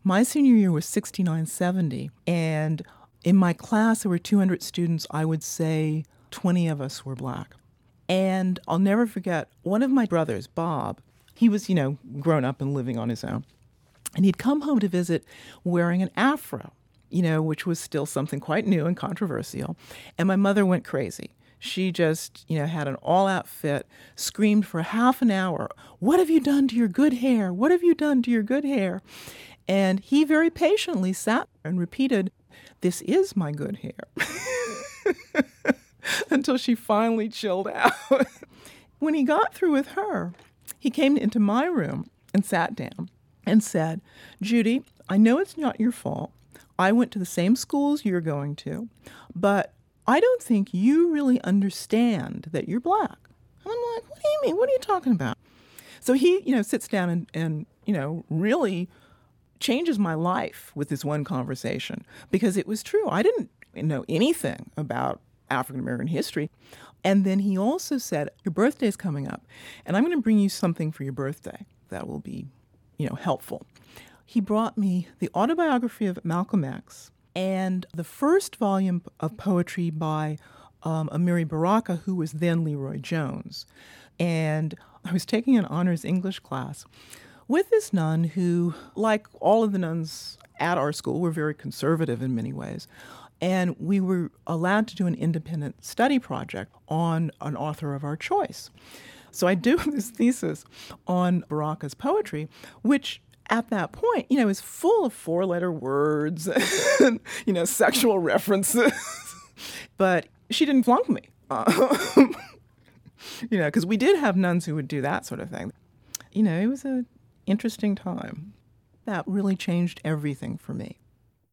My senior year was 69-70, and in my class there were 200 students. I would say 20 of us were Black. And I'll never forget, one of my brothers, Bob, he was, grown up and living on his own. And he'd come home to visit wearing an afro, which was still something quite new and controversial. And my mother went crazy. She just, had an all-out fit, screamed for half an hour, "What have you done to your good hair? What have you done to your good hair?" And he very patiently sat and repeated, "This is my good hair," until she finally chilled out. When he got through with her, he came into my room and sat down and said, "Judy, I know it's not your fault. I went to the same schools you're going to, but I don't think you really understand that you're Black." And I'm like, "What do you mean? What are you talking about?" So he, sits down and really changes my life with this one conversation, because it was true. I didn't know anything about African American history. And then he also said, "Your birthday's coming up, and I'm going to bring you something for your birthday that will be, helpful." He brought me the autobiography of Malcolm X and the first volume of poetry by Amiri Baraka, who was then Leroy Jones. And I was taking an honors English class with this nun who, like all of the nuns at our school, were very conservative in many ways. And we were allowed to do an independent study project on an author of our choice. So I do this thesis on Baraka's poetry, which at that point, is full of four-letter words and, sexual references. But she didn't flunk me, because we did have nuns who would do that sort of thing. It was an interesting time. That really changed everything for me.